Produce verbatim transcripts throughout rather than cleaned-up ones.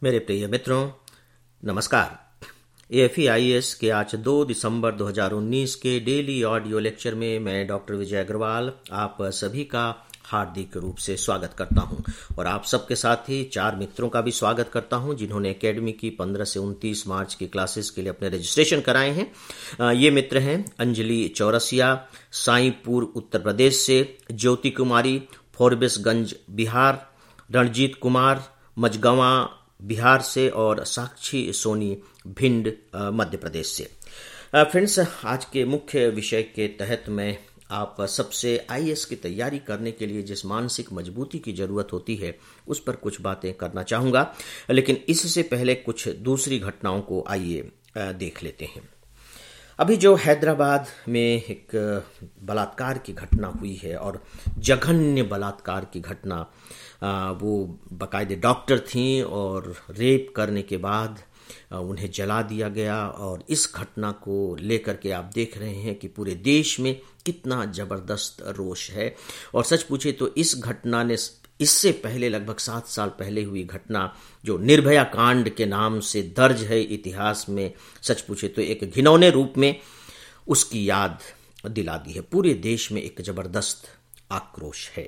मेरे प्रिय मित्रों, नमस्कार। A F E I A S के आज दो दिसंबर दो हज़ार उन्नीस के डेली ऑडियो लेक्चर में मैं डॉक्टर विजय अग्रवाल आप सभी का हार्दिक रूप से स्वागत करता हूं और आप सबके साथ ही चार मित्रों का भी स्वागत करता हूं जिन्होंने एकेडमी की पंद्रह से उनतीस मार्च की क्लासेस के लिए अपने रजिस्ट्रेशन कराए हैं। ये मित्र हैं अंजलि चौरसिया, साईपुर उत्तर प्रदेश से, ज्योति कुमारी फोरबिसगंज बिहार, रणजीत कुमार मझगवां बिहार से और साक्षी सोनी भिंड मध्य प्रदेश से। फ्रेंड्स, आज के मुख्य विषय के तहत मैं आप सबसे आई ए एस की तैयारी करने के लिए जिस मानसिक मजबूती की जरूरत होती है उस पर कुछ बातें करना चाहूँगा, लेकिन इससे पहले कुछ दूसरी घटनाओं को आइए देख लेते हैं। अभी जो हैदराबाद में एक बलात्कार की घटना हुई है और जघन्य बलात्कार की घटना, वो बाकायदे डॉक्टर थीं और रेप करने के बाद उन्हें जला दिया गया और इस घटना को लेकर के आप देख रहे हैं कि पूरे देश में कितना जबरदस्त रोष है। और सच पूछे तो इस घटना ने इससे पहले लगभग सात साल पहले हुई घटना जो निर्भया कांड के नाम से दर्ज है इतिहास में, सच पूछे तो एक घिनौने रूप में उसकी याद दिला दी है। पूरे देश में एक जबरदस्त आक्रोश है।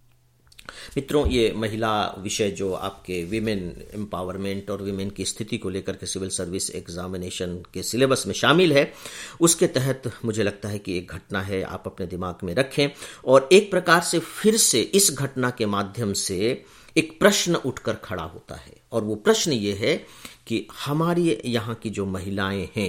मित्रों, ये महिला विषय जो आपके विमेन एम्पावरमेंट और विमेन की स्थिति को लेकर के सिविल सर्विस एग्जामिनेशन के सिलेबस में शामिल है, उसके तहत मुझे लगता है कि एक घटना है, आप अपने दिमाग में रखें। और एक प्रकार से फिर से इस घटना के माध्यम से एक प्रश्न उठकर खड़ा होता है और वो प्रश्न ये है कि हमारी यहाँ की जो महिलाएं हैं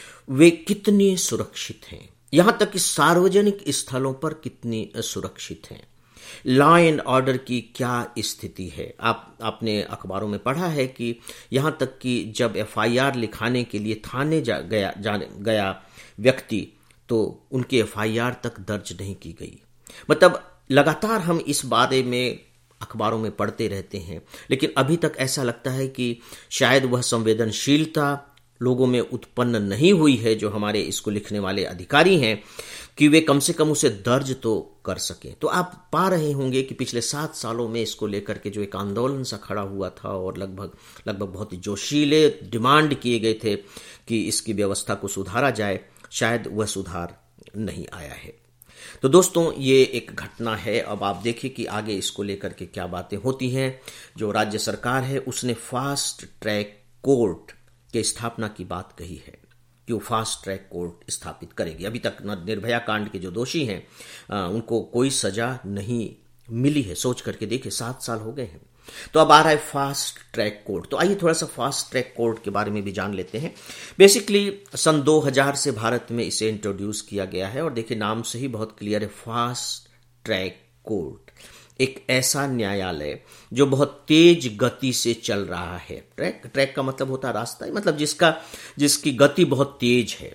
वे कितनी सुरक्षित हैं, यहाँ तक कि सार्वजनिक स्थलों पर कितनी सुरक्षित हैं, लॉ एंड ऑर्डर की क्या स्थिति है। आप आपने अखबारों में पढ़ा है कि यहाँ तक कि जब एफ आई आर लिखाने के लिए थाने जा गया जा गया व्यक्ति तो उनकी एफ आई आर तक दर्ज नहीं की गई। मतलब लगातार हम इस बारे में अखबारों में पढ़ते रहते हैं, लेकिन अभी तक ऐसा लगता है कि शायद वह संवेदनशीलता लोगों में उत्पन्न नहीं हुई है जो हमारे इसको लिखने वाले अधिकारी हैं कि वे कम से कम उसे दर्ज तो कर सकें। तो आप पा रहे होंगे कि पिछले सात सालों में इसको लेकर के जो एक आंदोलन सा खड़ा हुआ था और लगभग लगभग बहुत ही जोशीले डिमांड किए गए थे कि इसकी व्यवस्था को सुधारा जाए, शायद वह सुधार नहीं आया है। तो दोस्तों, ये एक घटना है। अब आप देखिए कि आगे इसको लेकर के क्या बातें होती हैं। जो राज्य सरकार है उसने फास्ट ट्रैक कोर्ट के स्थापना की बात कही है कि वो फास्ट ट्रैक कोर्ट स्थापित करेगी। अभी तक निर्भया कांड के जो दोषी हैं आ, उनको कोई सजा नहीं मिली है। सोच करके देखिए, सात साल हो गए हैं। तो अब आ रहा है फास्ट ट्रैक कोर्ट। तो आइए थोड़ा सा फास्ट ट्रैक कोर्ट के बारे में भी जान लेते हैं। बेसिकली सन दो हज़ार से भारत में इसे इंट्रोड्यूस किया गया है और देखिए नाम से ही बहुत क्लियर है, फास्ट ट्रैक कोर्ट। एक ऐसा न्यायालय जो बहुत तेज गति से चल रहा है। ट्रैक ट्रैक का मतलब होता है रास्ता, मतलब जिसका जिसकी गति बहुत तेज है।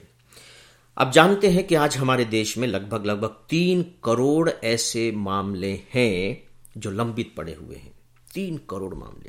अब जानते हैं कि आज हमारे देश में लगभग लगभग तीन करोड़ ऐसे मामले हैं जो लंबित पड़े हुए हैं। तीन करोड़ मामले,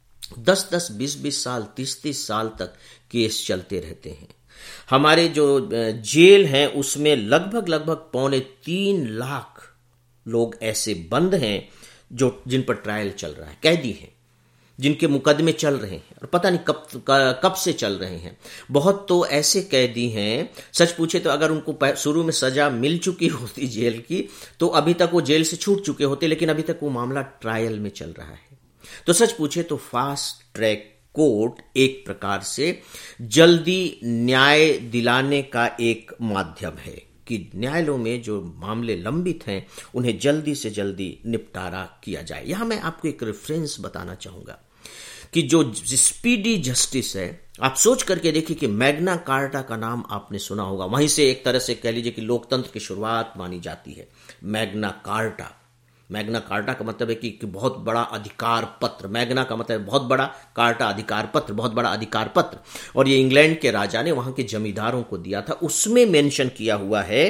दस दस बीस बीस साल तीस तीस साल तक केस चलते रहते हैं। हमारे जो जेल हैं उसमें लगभग लगभग पौने तीन लाख लोग ऐसे बंद हैं जो जिन पर ट्रायल चल रहा है, कैदी हैं जिनके मुकदमे चल रहे हैं और पता नहीं कब कब से चल रहे हैं। बहुत तो ऐसे कैदी हैं, सच पूछे तो अगर उनको शुरू में सजा मिल चुकी होती जेल की तो अभी तक वो जेल से छूट चुके होते, लेकिन अभी तक वो मामला ट्रायल में चल रहा है। तो सच पूछे तो फास्ट ट्रैक कोर्ट एक प्रकार से जल्दी न्याय दिलाने का एक माध्यम है कि न्यायालयों में जो मामले लंबित हैं उन्हें जल्दी से जल्दी निपटारा किया जाए। यहां मैं आपको एक रेफरेंस बताना चाहूंगा कि जो स्पीडी जस्टिस है, आप सोच करके देखिए कि मैग्ना कार्टा का नाम आपने सुना होगा। वहीं से एक तरह से कह लीजिए कि लोकतंत्र की शुरुआत मानी जाती है। मैग्ना कार्टा मैग्ना कार्टा का मतलब है कि, कि बहुत बड़ा अधिकार पत्र। मैग्ना का मतलब बहुत बड़ा, कार्टा अधिकार पत्र, बहुत बड़ा अधिकार पत्र। और ये इंग्लैंड के राजा ने वहां के जमींदारों को दिया था। उसमें मेंशन किया हुआ है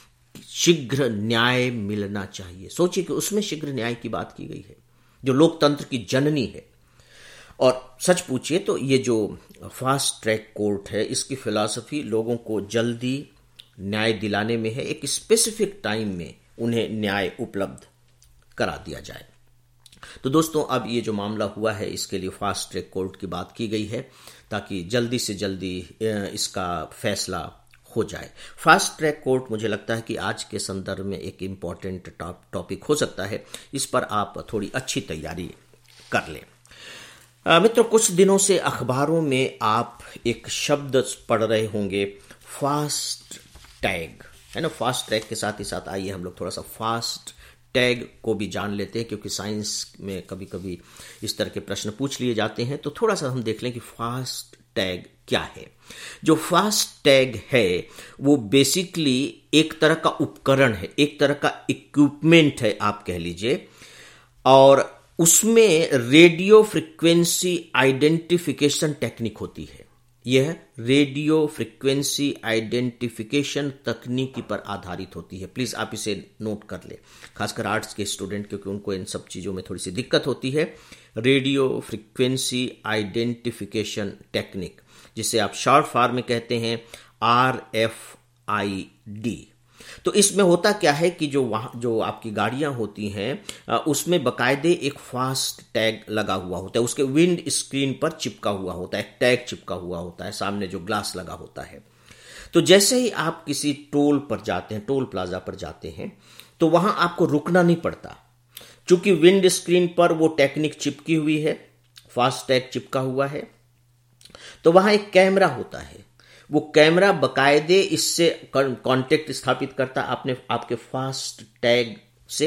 शीघ्र न्याय मिलना चाहिए। सोचिए कि उसमें शीघ्र न्याय की बात की गई है जो लोकतंत्र की जननी है। और सच पूछिए तो ये जो फास्ट ट्रैक कोर्ट है इसकी फिलॉसफी लोगों को जल्दी न्याय दिलाने में है। एक स्पेसिफिक टाइम में उन्हें न्याय उपलब्ध करा दिया जाए। तो दोस्तों, अब ये जो मामला हुआ है इसके लिए फास्ट ट्रैक कोर्ट की बात की गई है ताकि जल्दी से जल्दी इसका फैसला हो जाए। फास्ट ट्रैक कोर्ट मुझे लगता है कि आज के संदर्भ में एक इम्पॉर्टेंट टॉपिक हो सकता है। इस पर आप थोड़ी अच्छी तैयारी कर लें। मित्रों, कुछ दिनों से अखबारों में आप एक शब्द पढ़ रहे होंगे, फास्ट टैग, है ना। फास्ट ट्रैक के साथ ही साथ आइए हम लोग थोड़ा सा फास्ट टैग को भी जान लेते हैं, क्योंकि साइंस में कभी कभी इस तरह के प्रश्न पूछ लिए जाते हैं। तो थोड़ा सा हम देख लें कि फास्ट टैग क्या है। जो फास्ट टैग है वो बेसिकली एक तरह का उपकरण है, एक तरह का इक्विपमेंट है आप कह लीजिए, और उसमें रेडियो फ्रीक्वेंसी आइडेंटिफिकेशन टेक्निक होती है। यह रेडियो फ्रीक्वेंसी आइडेंटिफिकेशन तकनीकी पर आधारित होती है। प्लीज आप इसे नोट कर ले, खासकर आर्ट्स के स्टूडेंट, क्योंकि उनको इन सब चीजों में थोड़ी सी दिक्कत होती है। रेडियो फ्रीक्वेंसी आइडेंटिफिकेशन टेक्निक, जिसे आप शॉर्ट फॉर्म में कहते हैं आर एफ आई डी। तो इसमें होता क्या है कि जो वहां जो आपकी गाड़ियां होती हैं उसमें बकायदे एक फास्ट टैग लगा हुआ होता है, उसके विंड स्क्रीन पर चिपका हुआ होता है, एक टैग चिपका हुआ होता है, सामने जो ग्लास लगा होता है। तो जैसे ही आप किसी टोल पर जाते हैं, टोल प्लाजा पर जाते हैं, तो वहां आपको रुकना नहीं पड़ता, चूंकि विंड स्क्रीन पर वो टेक्निक चिपकी हुई है, फास्ट टैग चिपका हुआ है। तो वहां एक कैमरा होता है, वो कैमरा बकायदे इससे कांटेक्ट स्थापित करता आपने आपके फास्ट टैग से,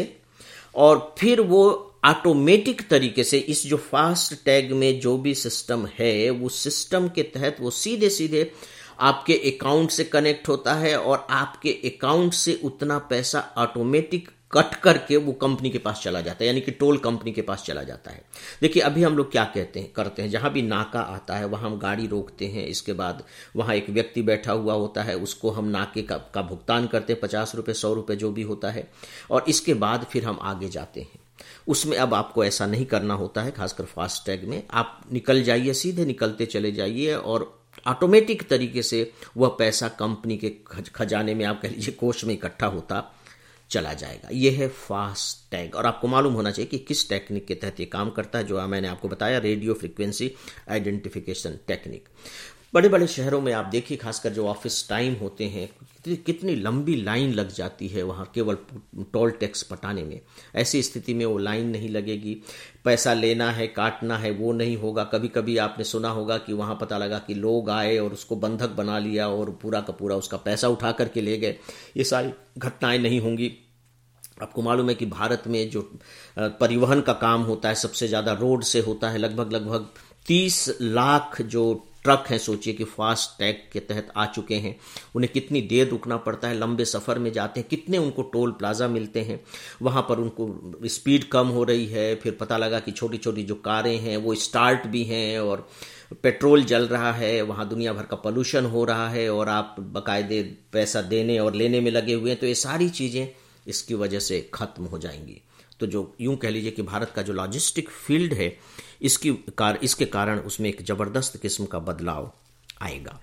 और फिर वो ऑटोमेटिक तरीके से इस जो फास्ट टैग में जो भी सिस्टम है, वो सिस्टम के तहत वो सीधे सीधे आपके अकाउंट से कनेक्ट होता है, और आपके अकाउंट से उतना पैसा ऑटोमेटिक कट करके वो कंपनी के पास चला जाता है, यानी कि टोल कंपनी के पास चला जाता है। देखिए, अभी हम लोग क्या कहते हैं करते हैं, जहां भी नाका आता है वहां हम गाड़ी रोकते हैं, इसके बाद वहां एक व्यक्ति बैठा हुआ होता है, उसको हम नाके का, का भुगतान करते हैं, पचास रुपये सौ रुपये जो भी होता है, और इसके बाद फिर हम आगे जाते हैं। उसमें अब आपको ऐसा नहीं करना होता है, खासकर फास्ट टैग में आप निकल जाइए, सीधे निकलते चले जाइए, और ऑटोमेटिक तरीके से वह पैसा कंपनी के खजाने में, आप कह लीजिए कोष में, इकट्ठा होता चला जाएगा। यह है फास्ट टैग, और आपको मालूम होना चाहिए कि किस टेक्निक के तहत ये काम करता है, जो मैंने आपको बताया, रेडियो फ्रीक्वेंसी आइडेंटिफिकेशन टेक्निक। बड़े बड़े शहरों में आप देखिए, खासकर जो ऑफिस टाइम होते हैं, कितनी कितनी लंबी लाइन लग जाती है वहाँ केवल टोल टैक्स पटाने में। ऐसी स्थिति में वो लाइन नहीं लगेगी, पैसा लेना है, काटना है, वो नहीं होगा। कभी कभी आपने सुना होगा कि वहाँ पता लगा कि लोग आए और उसको बंधक बना लिया और पूरा का पूरा उसका पैसा उठा करके ले गए। ये सारी घटनाएं नहीं होंगी। आपको मालूम है कि भारत में जो परिवहन का काम होता है सबसे ज़्यादा रोड से होता है। लगभग लगभग तीस लाख जो ट्रक हैं, सोचिए कि फास्ट टैग के तहत आ चुके हैं। उन्हें कितनी देर रुकना पड़ता है, लंबे सफ़र में जाते हैं, कितने उनको टोल प्लाजा मिलते हैं, वहाँ पर उनको स्पीड कम हो रही है। फिर पता लगा कि छोटी छोटी जो कारें हैं वो स्टार्ट भी हैं, और पेट्रोल जल रहा है, वहाँ दुनिया भर का पोल्यूशन हो रहा है, और आप बाकायदे पैसा देने और लेने में लगे हुए हैं। तो ये सारी चीज़ें इसकी वजह से खत्म हो जाएंगी। तो जो यूं कह लीजिए कि भारत का जो लॉजिस्टिक फील्ड है, इसकी कार इसके कारण उसमें एक जबरदस्त किस्म का बदलाव आएगा।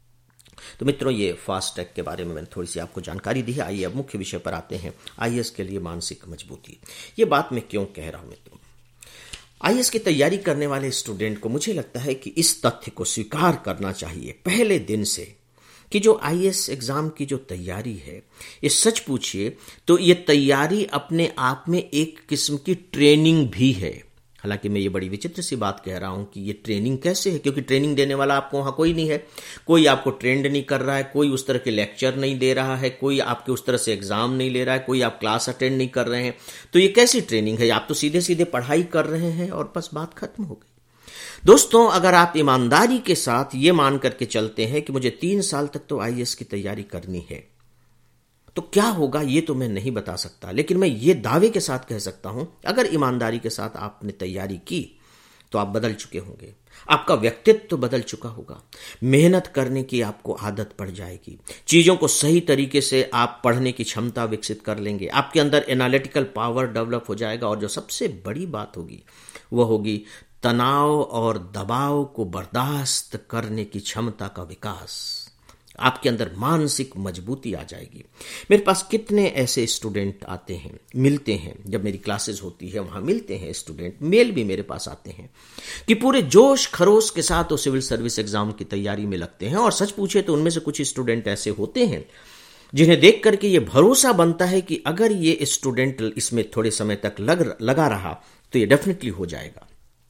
तो मित्रों, ये फास्ट टैग के बारे में मैंने थोड़ी सी आपको जानकारी दी है। आइए अब मुख्य विषय पर आते हैं, आईएएस के लिए मानसिक मजबूती। ये बात मैं क्यों कह रहा हूं मित्रों? आईएएस की तैयारी करने वाले स्टूडेंट को मुझे लगता है कि इस तथ्य को स्वीकार करना चाहिए पहले दिन से कि जो आईएएस एग्जाम की जो तैयारी है, ये सच पूछिए तो ये तैयारी अपने आप में एक किस्म की ट्रेनिंग भी है। हालांकि मैं ये बड़ी विचित्र सी बात कह रहा हूं कि ये ट्रेनिंग कैसे है, क्योंकि ट्रेनिंग देने वाला आपको वहां कोई नहीं है, कोई आपको ट्रेंड नहीं कर रहा है, कोई उस तरह के लेक्चर नहीं दे रहा है, कोई आपके उस तरह से एग्जाम नहीं ले रहा है, कोई आप क्लास अटेंड नहीं कर रहे हैं। तो ये कैसी ट्रेनिंग है? आप तो सीधे सीधे पढ़ाई कर रहे हैं और बस बात खत्म हो गई। दोस्तों, अगर आप ईमानदारी के साथ ये मान करके चलते हैं कि मुझे तीन साल तक तो आईएएस की तैयारी करनी है, तो क्या होगा ये तो मैं नहीं बता सकता, लेकिन मैं ये दावे के साथ कह सकता हूं, अगर ईमानदारी के साथ आपने तैयारी की तो आप बदल चुके होंगे, आपका व्यक्तित्व तो बदल चुका होगा, मेहनत करने की आपको आदत पड़ जाएगी, चीजों को सही तरीके से आप पढ़ने की क्षमता विकसित कर लेंगे, आपके अंदर एनालिटिकल पावर डेवलप हो जाएगा, और जो सबसे बड़ी बात होगी वह होगी तनाव और दबाव को बर्दाश्त करने की क्षमता का विकास। आपके अंदर मानसिक मजबूती आ जाएगी। मेरे पास कितने ऐसे स्टूडेंट आते हैं, मिलते हैं, जब मेरी क्लासेस होती है वहां मिलते हैं स्टूडेंट, मेल भी मेरे पास आते हैं कि पूरे जोश खरोश के साथ वो सिविल सर्विस एग्जाम की तैयारी में लगते हैं। और सच पूछे तो उनमें से कुछ स्टूडेंट ऐसे होते हैं जिन्हें देख करके ये भरोसा बनता है कि अगर ये स्टूडेंट इसमें थोड़े समय तक लग लगा रहा तो ये डेफिनेटली हो जाएगा।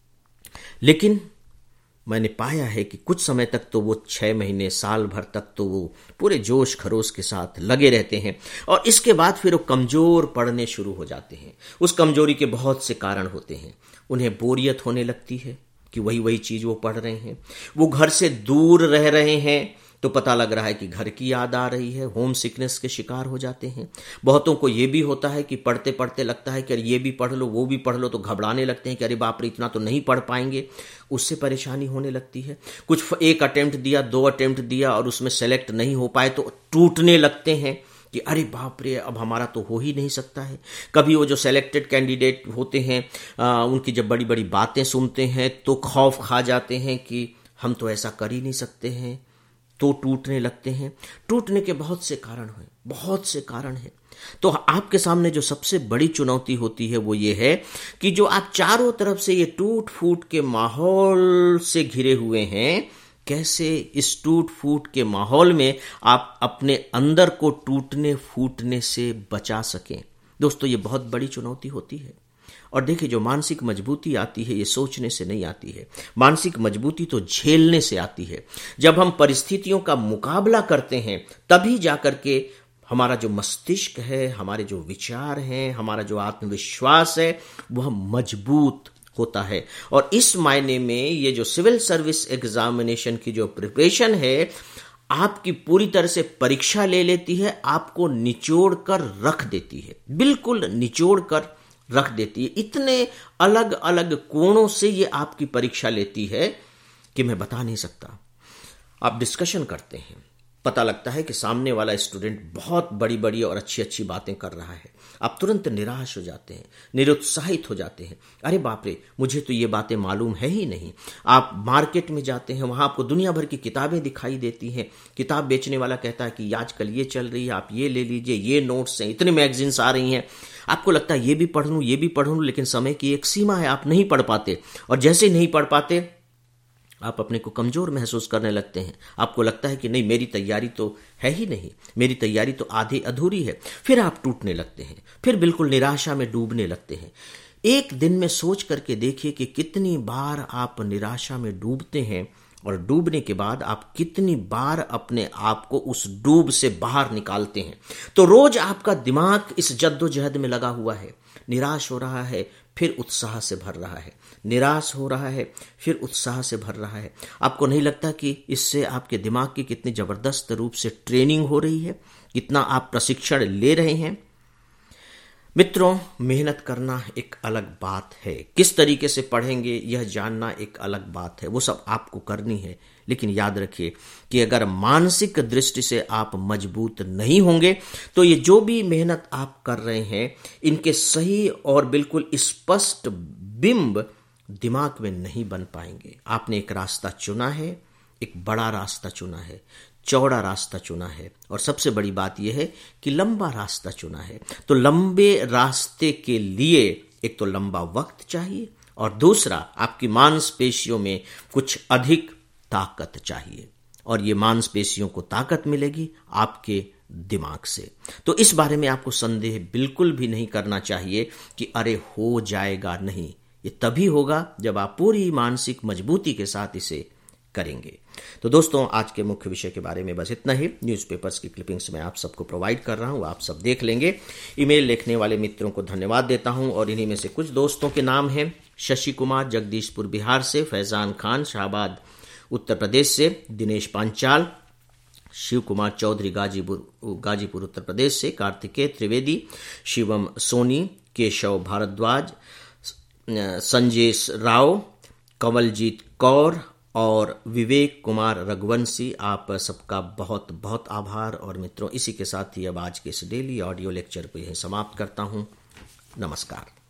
लेकिन मैंने पाया है कि कुछ समय तक तो वो छह महीने साल भर तक तो वो पूरे जोश खरोश के साथ लगे रहते हैं और इसके बाद फिर वो कमजोर पड़ने शुरू हो जाते हैं। उस कमजोरी के बहुत से कारण होते हैं। उन्हें बोरियत होने लगती है कि वही वही चीज वो पढ़ रहे हैं। वो घर से दूर रह रहे हैं तो पता लग रहा है कि घर की याद आ रही है, होम सिकनेस के शिकार हो जाते हैं। बहुतों को ये भी होता है कि पढ़ते पढ़ते लगता है कि अरे ये भी पढ़ लो वो भी पढ़ लो, तो घबराने लगते हैं कि अरे बाप रे इतना तो नहीं पढ़ पाएंगे, उससे परेशानी होने लगती है। कुछ एक अटेम्प्ट दिया, दो अटेम्प्ट दिया और उसमें सेलेक्ट नहीं हो पाए तो टूटने लगते हैं कि अरे बाप रे अब हमारा तो हो ही नहीं सकता है। कभी वो जो सेलेक्टेड कैंडिडेट होते हैं आ, उनकी जब बड़ी बड़ी बातें सुनते हैं तो खौफ खा जाते हैं कि हम तो ऐसा कर ही नहीं सकते हैं, तो टूटने लगते हैं। टूटने के बहुत से कारण हैं, बहुत से कारण हैं। तो आपके सामने जो सबसे बड़ी चुनौती होती है वो ये है कि जो आप चारों तरफ से ये टूट फूट के माहौल से घिरे हुए हैं, कैसे इस टूट फूट के माहौल में आप अपने अंदर को टूटने फूटने से बचा सकें। दोस्तों ये बहुत बड़ी चुनौती होती है। और देखिए जो मानसिक मजबूती आती है ये सोचने से नहीं आती है, मानसिक मजबूती तो झेलने से आती है। जब हम परिस्थितियों का मुकाबला करते हैं तभी जाकर के हमारा जो मस्तिष्क है, हमारे जो विचार हैं, हमारा जो आत्मविश्वास है वह मजबूत होता है। और इस मायने में ये जो सिविल सर्विस एग्जामिनेशन की जो प्रिपरेशन है आपकी पूरी तरह से परीक्षा ले लेती है, आपको निचोड़ कर रख देती है, बिल्कुल निचोड़ कर रख देती है। इतने अलग अलग कोणों से ये आपकी परीक्षा लेती है कि मैं बता नहीं सकता। आप डिस्कशन करते हैं, पता लगता है कि सामने वाला स्टूडेंट बहुत बड़ी बड़ी और अच्छी अच्छी बातें कर रहा है, आप तुरंत निराश हो जाते हैं, निरुत्साहित हो जाते हैं। अरे बाप रे मुझे तो ये बातें मालूम है ही नहीं। आप मार्केट में जाते हैं, वहां आपको दुनिया भर की किताबें दिखाई देती हैं। किताब बेचने वाला कहता है कि आजकल ये चल रही है, आप ये ले लीजिए, ये नोट्स हैं, इतनी मैगजीन्स आ रही हैं। आपको लगता है ये भी पढ़ लूं ये भी पढ़ लूं, लेकिन समय की एक सीमा है, आप नहीं पढ़ पाते। और जैसे नहीं पढ़ पाते आप अपने को कमजोर महसूस करने लगते हैं। आपको लगता है कि नहीं मेरी तैयारी तो है ही नहीं, मेरी तैयारी तो आधी अधूरी है। फिर आप टूटने लगते हैं, फिर बिल्कुल निराशा में डूबने लगते हैं। एक दिन में सोच करके देखिए कि कितनी बार आप निराशा में डूबते हैं और डूबने के बाद आप कितनी बार अपने आप को उस डूब से बाहर निकालते हैं। तो रोज आपका दिमाग इस जद्दोजहद में लगा हुआ है, निराश हो रहा है फिर उत्साह से भर रहा है, निराश हो रहा है फिर उत्साह से भर रहा है। आपको नहीं लगता कि इससे आपके दिमाग की कितनी जबरदस्त रूप से ट्रेनिंग हो रही है, कितना आप प्रशिक्षण ले रहे हैं। मित्रों मेहनत करना एक अलग बात है, किस तरीके से पढ़ेंगे यह जानना एक अलग बात है, वो सब आपको करनी है। लेकिन याद रखिए कि अगर मानसिक दृष्टि से आप मजबूत नहीं होंगे तो ये जो भी मेहनत आप कर रहे हैं इनके सही और बिल्कुल स्पष्ट बिंब दिमाग में नहीं बन पाएंगे। आपने एक रास्ता चुना है, एक बड़ा रास्ता चुना है, चौड़ा रास्ता चुना है और सबसे बड़ी बात यह है कि लंबा रास्ता चुना है। तो लंबे रास्ते के लिए एक तो लंबा वक्त चाहिए और दूसरा आपकी मांसपेशियों में कुछ अधिक ताकत चाहिए। और ये मांसपेशियों को ताकत मिलेगी आपके दिमाग से। तो इस बारे में आपको संदेह बिल्कुल भी नहीं करना चाहिए कि अरे हो जाएगा, नहीं, ये तभी होगा जब आप पूरी मानसिक मजबूती के साथ इसे करेंगे। तो दोस्तों आज के मुख्य विषय के बारे में बस इतना ही। न्यूज़पेपर्स की क्लिपिंग्स मैं आप सबको प्रोवाइड कर रहा हूं, आप सब देख लेंगे। ईमेल लिखने वाले मित्रों को धन्यवाद देता हूं और इन्हीं में से कुछ दोस्तों के नाम हैं शशि कुमार जगदीशपुर बिहार से, फैजान खान शाहबाद उत्तर प्रदेश से, दिनेश पांचाल, शिव कुमार चौधरी गाजीपुर गाजीपुर उत्तर प्रदेश से, कार्तिकेय त्रिवेदी, शिवम सोनी, केशव भारद्वाज, संजेश राव, कमलजीत कौर और विवेक कुमार रघुवंशी। आप सबका बहुत बहुत आभार। और मित्रों इसी के साथ ही अब आज के इस डेली ऑडियो लेक्चर को यहीं समाप्त करता हूं। नमस्कार।